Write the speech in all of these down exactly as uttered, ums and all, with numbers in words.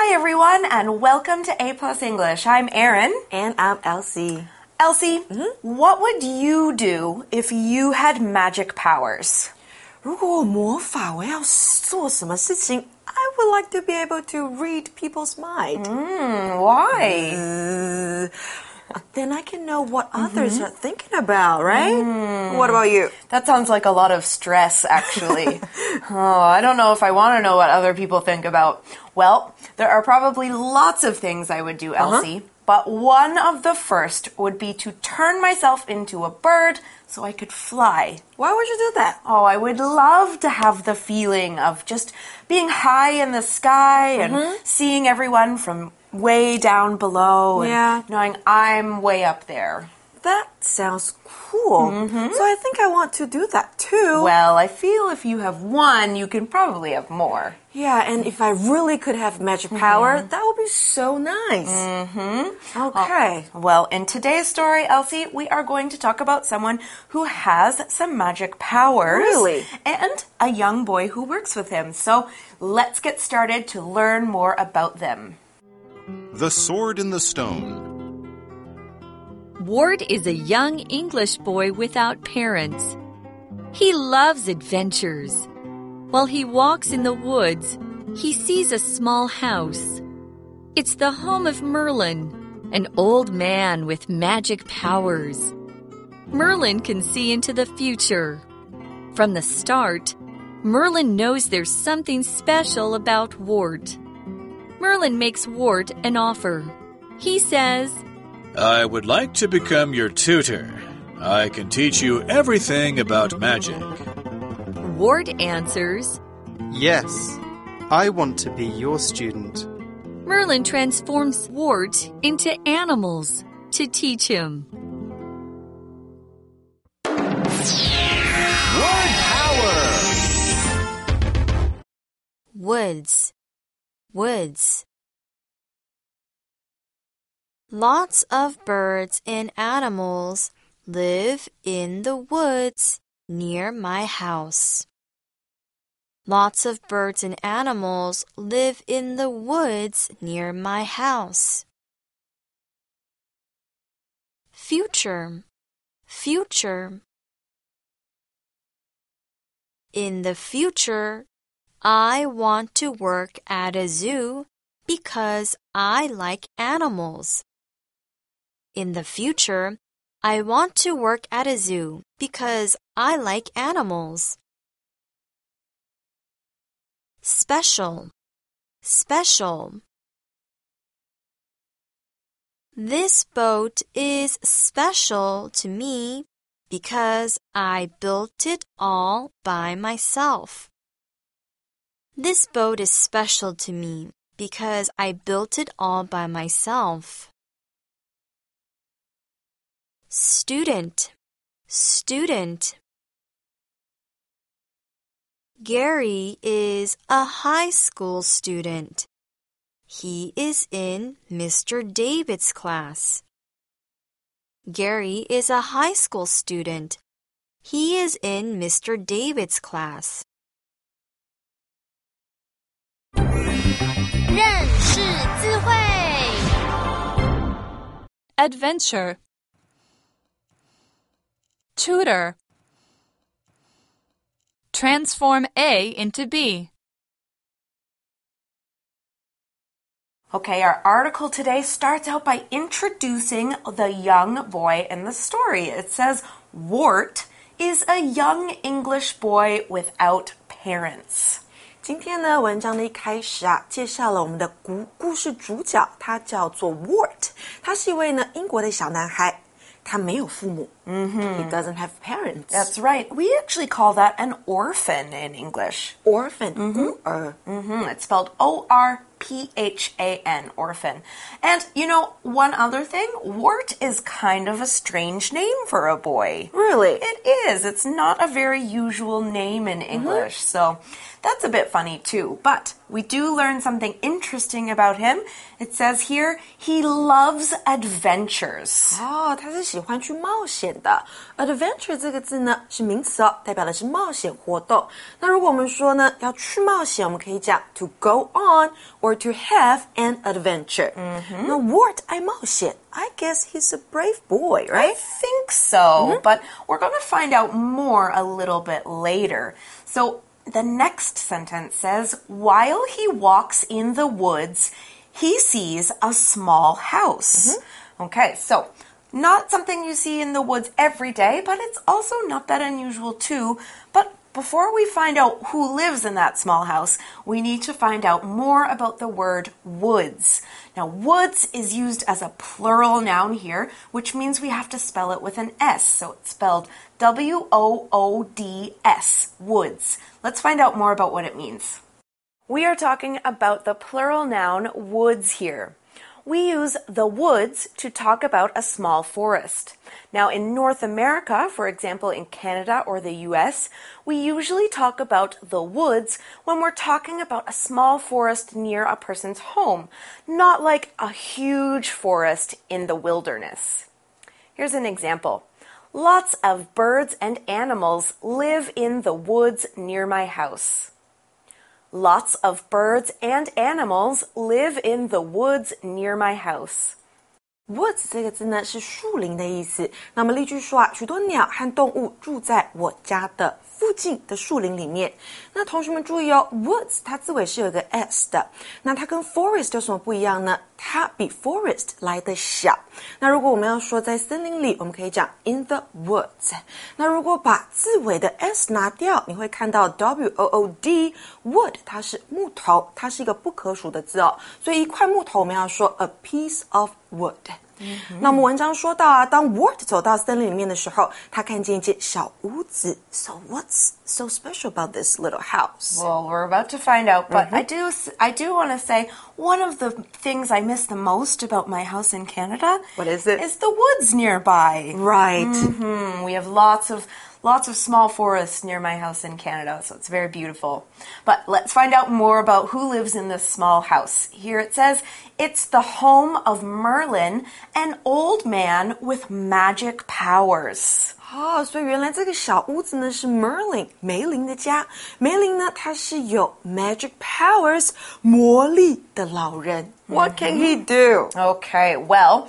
Hi, everyone, and welcome to A Plus English. I'm Erin. And I'm Elsie. Elsie, mm-hmm. What would you do if you had magic powers? 如果我魔法，我要做什么事情 I would like to be able to read people's mind. Mm, why? Uh, then I can know what others mm-hmm. are thinking about, right? Mm. What about you? That sounds like a lot of stress, actually. oh, I don't know if I want to know what other people think about. Well, there are probably lots of things I would do, Elsie. Uh-huh. But one of the first would be to turn myself into a bird so I could fly. Why would you do that? Oh, I would love to have the feeling of just being high in the sky mm-hmm. and seeing everyone from way down below and yeah. knowing I'm way up there. That sounds cool. Mm-hmm. So I think I want to do that too. Well, I feel if you have one, you can probably have more. Yeah, and if I really could have magic power, mm-hmm. that would be so nice. Mm-hmm. Okay. Oh, well, in today's story, Elsie, we are going to talk about someone who has some magic powers. Really? And a young boy who works with him. So let's get started to learn more about them. The Sword in the Stone. Ward is a young English boy without parents. He loves adventures. While he walks in the woods, he sees a small house. It's the home of Merlin, an old man with magic powers. Merlin can see into the future. From the start, Merlin knows there's something special about Ward. Merlin makes Ward an offer. He says, I would like to become your tutor. I can teach you everything about magic. Ward answers, Yes, I want to be your student. Merlin transforms Ward into animals to teach him. Word power! Woods. Woods. Lots of birds and animals live in the woods near my house. Lots of birds and animals live in the woods near my house. Future. Future. In the future, I want to work at a zoo because I like animals. In the future, I want to work at a zoo because I like animals. Special. Special. This boat is special to me because I built it all by myself. This boat is special to me because I built it all by myself. Student. Student. Gary is a high school student. He is in Mister David's class. Gary is a high school student. He is in Mister David's class. 认识字汇 Adventure. Tutor. Transform A into B. Okay, our article today starts out by introducing the young boy in the story. It says, Wart is a young English boy without parents. 今天呢，文章的一开始啊，介绍了我们的故故事主角，他叫做 Wart， 他是一位呢英国的小男孩。他没有父母。 Mm-hmm. He doesn't have parents. That's right. We actually call that an orphan in English. Orphan. Mm-hmm. Mm-hmm. It's spelled O R P H A N, orphan. And, you know, one other thing, Wart is kind of a strange name for a boy. Really? It is. It's not a very usual name in English. Mm-hmm. So That's a bit funny too, but we do learn something interesting about him. It says here, he loves adventures. 哦，他是喜欢去冒险的。Adventure 这个字呢是名词哦，代表的是冒险活动。那如果我们说呢要去冒险，我们可以讲 to go on or to have an adventure. 嗯哼，那 Wart 爱冒险 I guess he's a brave boy, right? I think so, but we're going to find out more a little bit later. So the next sentence says, while he walks in the woods, he sees a small house. Mm-hmm. Okay, so not something you see in the woods every day, but it's also not that unusual too. But before we find out who lives in that small house, we need to find out more about the word woods. Now, woods is used as a plural noun here, which means we have to spell it with an S. So it's spelled W O O D S, woods. Let's find out more about what it means. We are talking about the plural noun woods here. We use the woods to talk about a small forest. Now, in North America, for example, in Canada or the U S, we usually talk about the woods when we're talking about a small forest near a person's home, not like a huge forest in the wilderness. Here's an example. Lots of birds and animals live in the woods near my house. Lots of birds and animals live in the woods near my house. Woods 这个字呢是树林的意思。那么例句说啊，许多鸟和动物住在我家的附近的树林里面。那同学们注意哦 ，woods 它字尾是有一个 s 的。那它跟 forest 有什么不一样呢？它比 forest 来的小。那如果我们要说在森林里，我们可以讲 in the woods。那如果把字尾的 s 拿掉，你会看到 w o o d wood 它是木头，它是一个不可数的字哦。所以一块木头我们要说 a piece of wood。Mm-hmm. 那我们文章说到啊，当 Wart 走到森林里面的时候，他看见一间小屋子。So what's so special about this little house? Well, we're about to find out, but Mm-hmm. I do I do want to say one of the things I miss the most about my house in Canada. What is it? Is the woods nearby. Right. Mm-hmm. We have lots of lots of small forests near my house in Canada, so it's very beautiful. But let's find out more about who lives in this small house. Here it says, it's the home of Merlin, an old man with magic powers. 哦，所以原来这个小屋子呢是 Merlin 梅林的家。梅林呢，他是有 magic powers 魔力的老人。What can he do? Okay, well,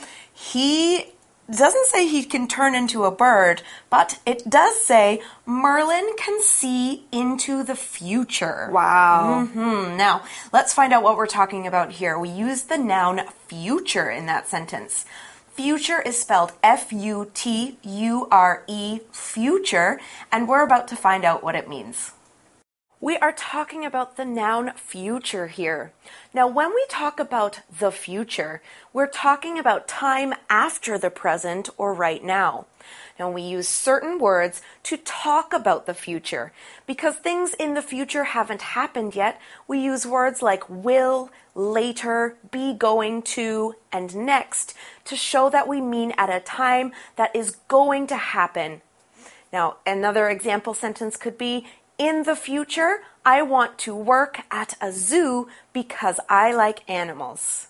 he doesn't say he can turn into a bird, but it does say Merlin can see into the future. Wow. Mm-hmm. Now, let's find out what we're talking about here. We use the noun future in that sentence. Future is spelled F U T U R E, future, and we're about to find out what it means. We are talking about the noun future here. Now, when we talk about the future, we're talking about time after the present or right now. Now, we use certain words to talk about the future. Because things in the future haven't happened yet, we use words like will, later, be going to, and next to show that we mean at a time that is going to happen. Now, another example sentence could be, in the future, I want to work at a zoo because I like animals.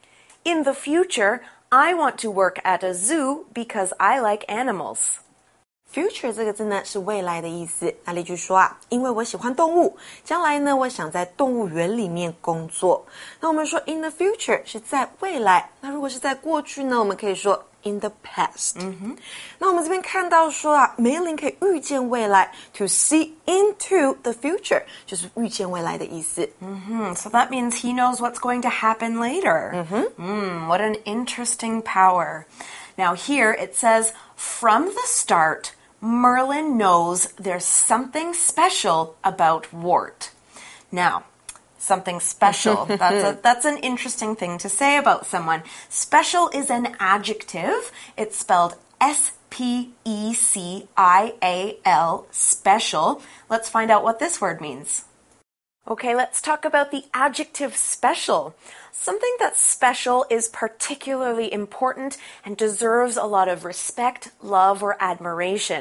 In the future, I want to work at a zoo because I like animals. Future 这个字呢是未来的意思。那例句说啊，因为我喜欢动物，将来呢我想在动物园里面工作。那我们说 in the future 是在未来，那如果是在过去呢，我们可以说 in the past。嗯哼。那我们这边看到说啊，梅林可以预见未来 ，to see into the future 就是预见未来的意思。 Mm-hmm. So that means he knows what's going to happen later. Mm-hmm. Mm, what an interesting power. Now here it says, from the start, Merlin knows there's something special about Wart. Now, something special. That's a, that's an interesting thing to say about someone. Special is an adjective. It's spelled S P E C I A L, special. Let's find out what this word means. Okay, let's talk about the adjective special. Something that's special is particularly important and deserves a lot of respect, love, or admiration.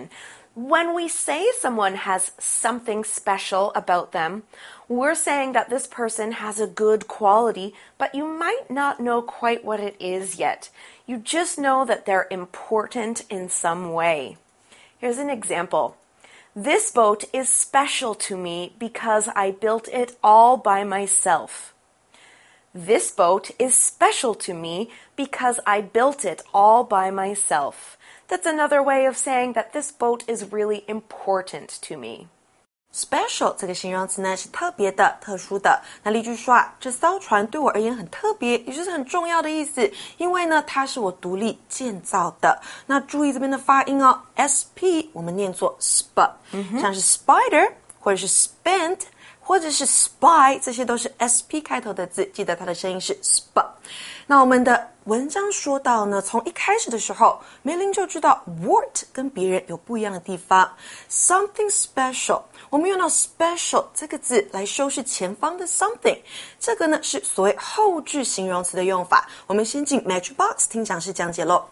When we say someone has something special about them, we're saying that this person has a good quality, but you might not know quite what it is yet. You just know that they're important in some way. Here's an example. This boat is special to me because I built it all by myself. This boat is special to me because I built it all by myself. That's another way of saying that this boat is really important to me. Special 这个形容词呢是特别的、特殊的。那例句说啊，这艘船对我而言很特别，也就是很重要的意思。因为呢，它是我独立建造的。那注意这边的发音哦 ，sp 我们念作 sp，、嗯、像是 spider 或者是 spent 或者是 spy， 这些都是 sp 开头的字，记得它的声音是 sp。那我们的文章说到呢，从一开始的时候，梅林就知道 what 跟别人有不一样的地方 ，something special。我们用到 special 这个字来修饰前方的 something， 这个呢是所谓后置形容词的用法。我们先进 Magic Box 听讲师讲解咯。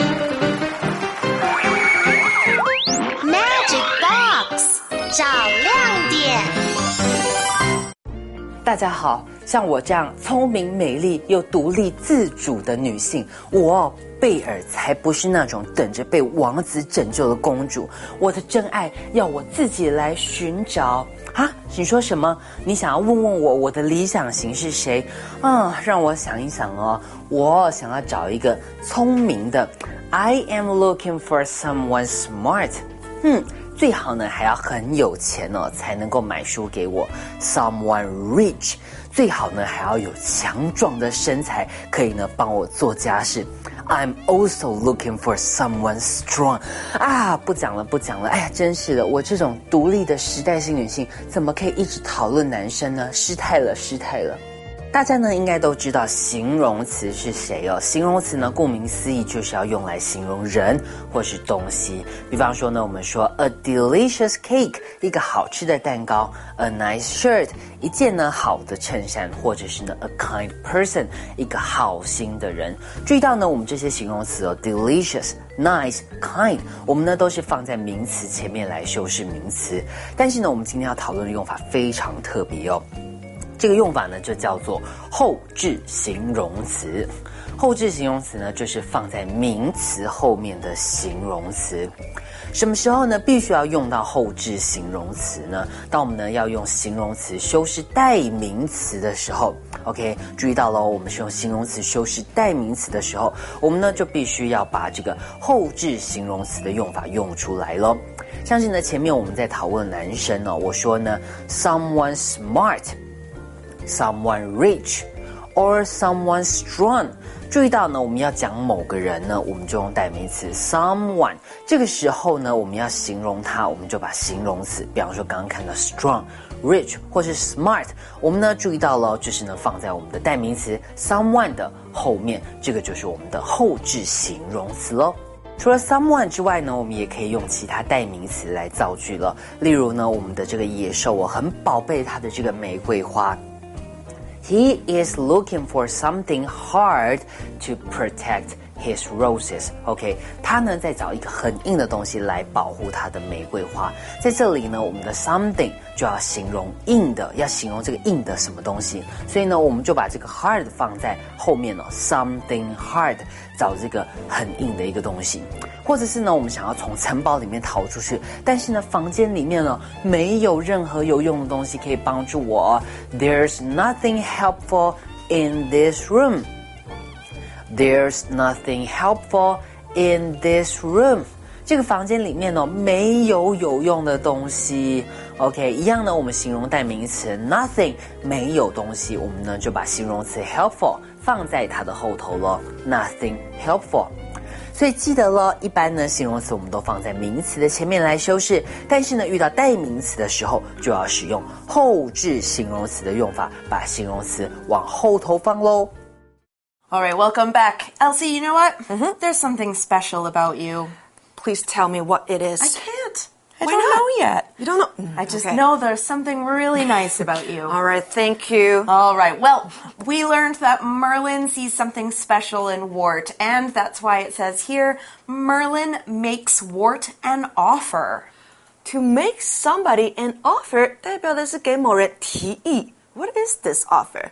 Magic Box 找亮点。 大家好，像我这样聪明、美丽又独立自主的女性，我贝尔才不是那种等着被王子拯救的公主。我的真爱要我自己来寻找。啊，你说什么？你想要问问我我的理想型是谁？啊，让我想一想哦。我想要找一个聪明的。I am looking for someone smart。嗯。最好呢还要很有钱哦，才能够买书给我。Someone rich， 最好呢还要有强壮的身材，可以呢帮我做家事。I'm also looking for someone strong。啊，不讲了不讲了，哎呀，真是的，我这种独立的时代性女性，怎么可以一直讨论男生呢？失态了，失态了。大家呢应该都知道形容词是谁哦。形容词呢，顾名思义就是要用来形容人或是东西。比方说呢，我们说 a delicious cake， 一个好吃的蛋糕 ；a nice shirt， 一件呢好的衬衫，或者是呢 a kind person， 一个好心的人。注意到呢，我们这些形容词哦 ，delicious、nice、kind， 我们呢都是放在名词前面来修饰名词。但是呢，我们今天要讨论的用法非常特别哦。这个用法呢，就叫做后置形容词。后置形容词呢，就是放在名词后面的形容词。什么时候呢，必须要用到后置形容词呢？当我们呢要用形容词修饰代名词的时候 ，OK， 注意到咯，我们是用形容词修饰代名词的时候，我们呢就必须要把这个后置形容词的用法用出来咯。像是呢，前面我们在讨论男生哦，我说呢 ，someone smart。Someone rich or someone strong， 注意到呢，我们要讲某个人呢，我们就用代名词 someone。这个时候呢，我们要形容他，我们就把形容词，比方说刚刚看到 strong、rich 或是 smart， 我们呢注意到了，就是呢放在我们的代名词 someone 的后面，这个就是我们的后置形容词咯。除了 someone 之外呢，我们也可以用其他代名词来造句了。例如呢，我们的这个野兽，我很宝贝它的这个玫瑰花。He is looking for something hard to protect his roses. OK， 他呢在找一个很硬的东西来保护他的玫瑰花。在这里呢，我们的 something 就要形容硬的，要形容这个硬的什么东西。所以呢，我们就把这个 hard 放在后面哦 ，something hard， 找这个很硬的一个东西。或者是呢，我们想要从城堡里面逃出去，但是呢，房间里面呢没有任何有用的东西可以帮助我。There's nothing helpful in this room. There's nothing helpful in this room. 这个房间里面呢没有有用的东西。OK， 一样呢，我们形容代名词 nothing 没有东西，我们呢就把形容词 helpful 放在它的后头咯。Nothing helpful。所以记得了，一般呢形容词我们都放在名词的前面来修饰，但是呢遇到代名词的时候，就要使用后置形容词的用法，把形容词往后头放咯。 All right, welcome back. Elsie, you know what? Mm-hmm. There's something special about you. Please tell me what it is. I can't. I Why don't not? know yet. You don't know? I just okay. know there's something really nice about you. All right, thank you. All right, well, we learned that Merlin sees something special in Wart, and that's why it says here, Merlin makes Wart an offer. To make somebody an offer 代表的是给某人提议。What is this offer?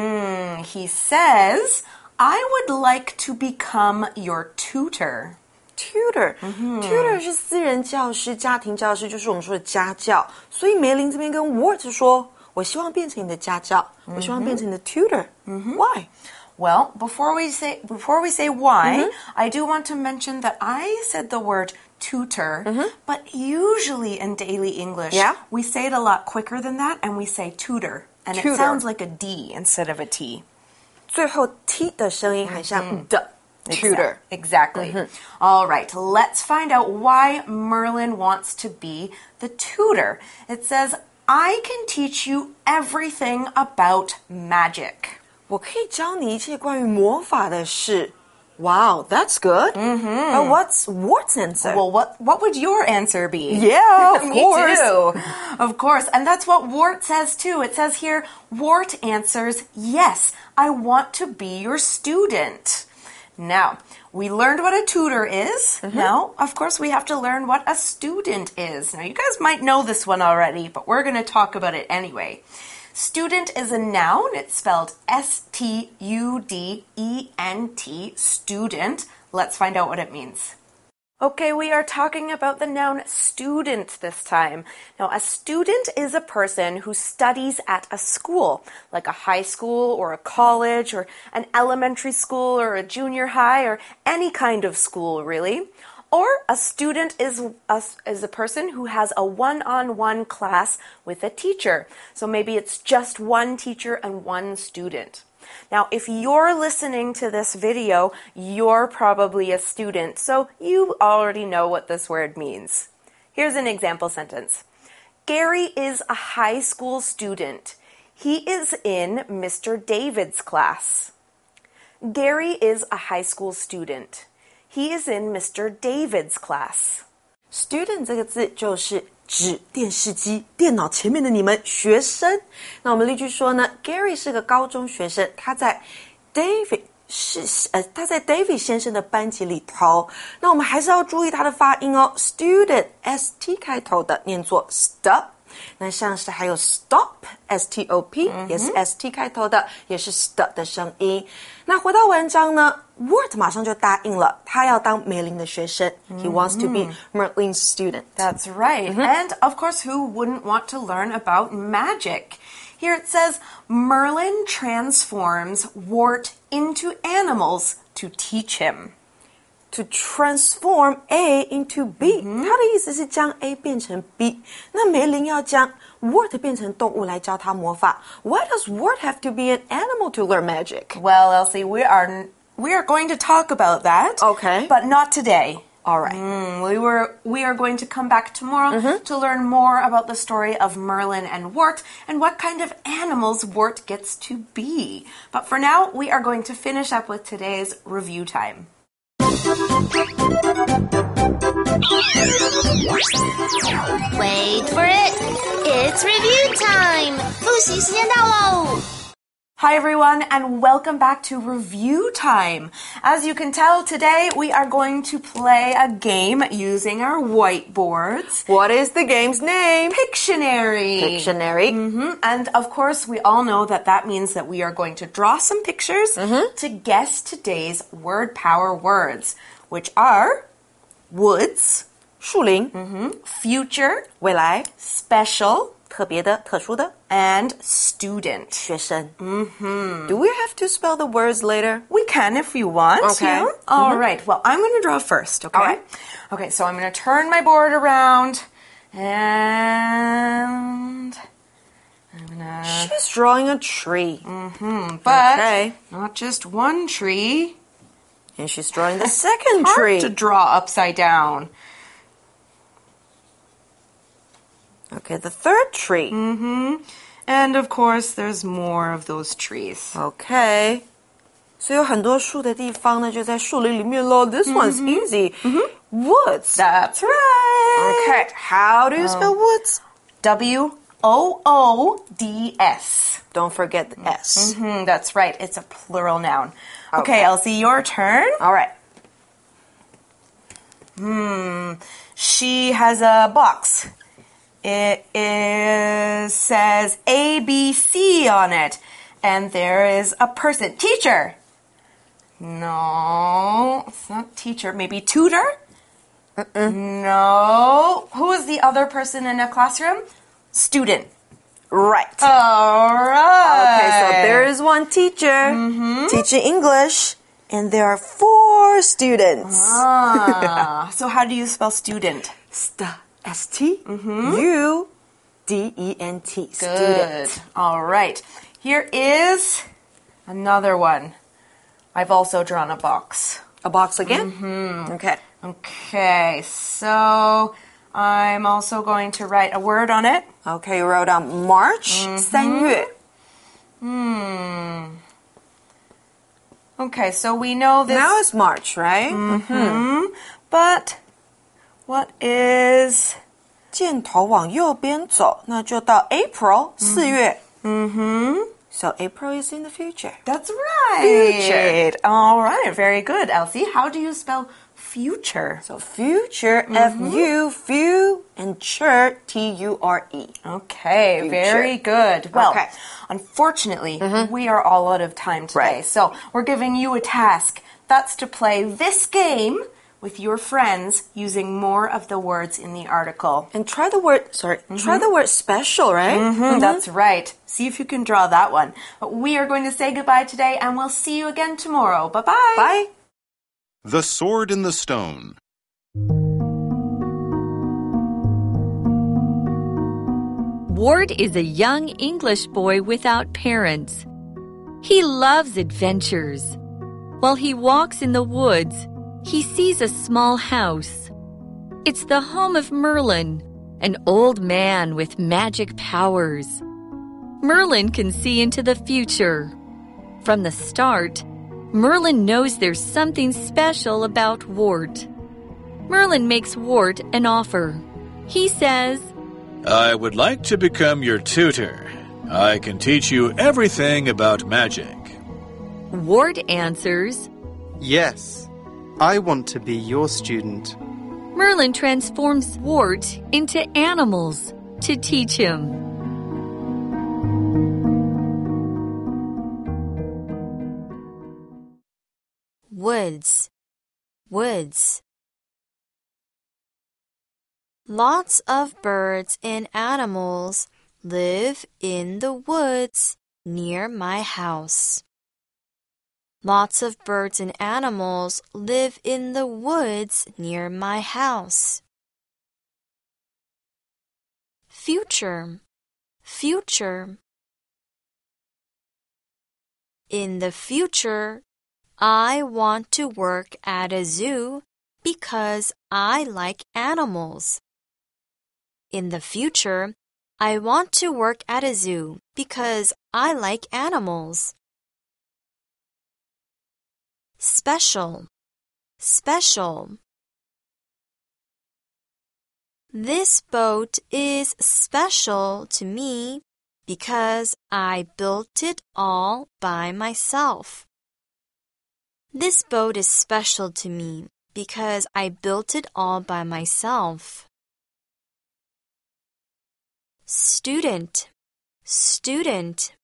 Mm, he says, I would like to become your tutor. Tutor, tutor 是私人教师、家庭教师，就是我们说的家教。所以梅林这边跟 Wart 说，我希望变成你的家教，我希望变成你的 tutor. Why? Well, before we say before we say why, I do want to mention that I said the word tutor, but usually in daily English, Yeah? we say it a lot quicker than that, and we say tutor, and Tutor. it sounds like a D instead of a T. 最后 t 的声音很像的。Tutor. Exactly. All right, let's find out why Merlin wants to be the tutor. It says, I can teach you everything about magic. 我可以教你一切关于魔法的事。Wow, that's good. Mm-hmm. But what's Wart's answer? Well, what what would your answer be? Yeah, of Me course. too. Of course. And that's what Wart says too. It says here, Wart answers, yes, I want to be your student. Now, we learned what a tutor is. Mm-hmm. Now, of course, we have to learn what a student is. Now, you guys might know this one already, but we're going to talk about it anyway. Student is a noun. It's spelled S T U D E N T, student. Let's find out what it means. Okay, we are talking about the noun student this time. Now, a student is a person who studies at a school, like a high school or a college or an elementary school or a junior high or any kind of school, really. Or a student is a, is a person who has a one-on-one class with a teacher. So maybe it's just one teacher and one student. Now, if you're listening to this video, you're probably a student, so you already know what this word means. Here's an example sentence. Gary is a high school student. He is in Mister David's class. Gary is a high school student. He is in Mister David's class. Student 这个字就是指电视机、电脑前面的你们学生。那我们例句说呢 ，Gary 是个高中学生，他在 David 是呃他在 David 先生的班级里头。那我们还是要注意他的发音哦 ，Student S T 开头的念作 stop。那像是还有 stop S T O P、嗯、也是 S T 开头的，也是 st 的声音。那回到文章呢 Wart 马上就答应了，他要当梅林的学生。He wants to be Merlin's student. That's right. Mm-hmm. And of course, who wouldn't want to learn about magic? Here it says, Merlin transforms Wart into animals to teach him. To transform A into B，、嗯、他的意思是将 A 变成 B。那梅林要将 Wart 变成动物来教他魔法。Why does Wart have to be an animal to learn magic? Well, Elsie, we are we are going to talk about that. Okay, but not today. All right. Mm, we were we are going to come back tomorrow mm-hmm. to learn more about the story of Merlin and Wart and what kind of animals Wart gets to be. But for now, we are going to finish up with today's review time. Wait for it. It's review time. 复习时间到喽。 Hi everyone and welcome back to Review Time. As you can tell, today we are going to play a game using our whiteboards. What is the game's name? Pictionary. Pictionary. Mm-hmm. And of course, we all know that that means that we are going to draw some pictures mm-hmm. to guess today's word power words, which are woods, 树林, mm-hmm. future, 未来, special, 特别的、特殊的 and student. 学生. Mm-hmm. Do we have to spell the words later? We can if you want. Okay. Yeah? All mm-hmm. right. Well, I'm going to draw first, okay? All right. Okay, so I'm going to turn my board around and I'm gonna... She's drawing a tree. Mm-hmm. But okay. not just one tree. And she's drawing the second it's hard tree. to draw upside down. Okay, the third tree. Mm-hmm. And of course, there's more of those trees. Okay. 所以有很多树的地方呢，就在树林里面咯。This one's easy. Woods. That's right. Okay, how do you spell woods? W O O D S. Don't forget the S. Mm-hmm, that's right. It's a plural noun. Okay, okay, Elsie, your turn. All right. Hmm. She has a box. It is says A B C on it. And there is a person. Teacher. No, it's not teacher. Maybe tutor? Mm-mm. No. Who is the other person in a classroom? Student. Right. All right. Okay, so there is one teacher mm-hmm. teaching English, and there are four students. Ah, so how do you spell student? St, S T U D E N T. Student. All right. Here is another one. I've also drawn a box. A box again? Mm-hmm. Okay. Okay, so I'm also going to write a word on it. Okay, you wrote down March, mm-hmm. 三月. Hmm. Okay, so we know this. Now it's March, right? Mm-hmm. Mm-hmm. But what is 箭头往右边走，那就到 April, 四月. Mm-hmm. So April is in the future. That's right. Future. All right, very good, Elsie. How do you spell future? So future, mm-hmm. F U, few, and ture, T U R E. Okay, future. Very good. Well, okay. Unfortunately, mm-hmm. we are all out of time today. Right. So we're giving you a task. That's to play this game with your friends using more of the words in the article. And try the word, sorry, mm-hmm. try the word special, right? Mm-hmm, mm-hmm. That's right. See if you can draw that one. But we are going to say goodbye today, and we'll see you again tomorrow. Bye-bye. Bye. The Sword in the Stone. Ward is a young English boy without parents. He loves adventures. While he walks in the woods, he sees a small house. It's the home of Merlin, an old man with magic powers. Merlin can see into the future. From the start, Merlin knows there's something special about Wart. Merlin makes Wart an offer. He says, I would like to become your tutor. I can teach you everything about magic. Wart answers, Yes. I want to be your student. Merlin transforms Wart into animals to teach him. Woods, woods. Lots of birds and animals live in the woods near my house. Lots of birds and animals live in the woods near my house. Future, future. In the future, I want to work at a zoo because I like animals. In the future, I want to work at a zoo because I like animals. Special, special. This boat is special to me because I built it all by myself. This boat is special to me because I built it all by myself. Student, student.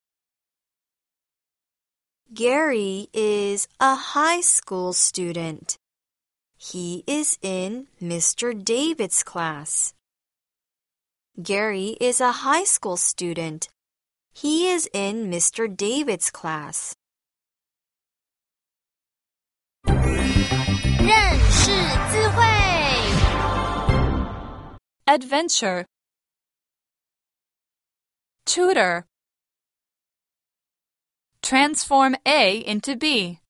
Gary is a high school student. He is in Mister David's class. Gary is a high school student. He is in Mister David's class. 认识字汇 Adventure, tutor. Transform A into B.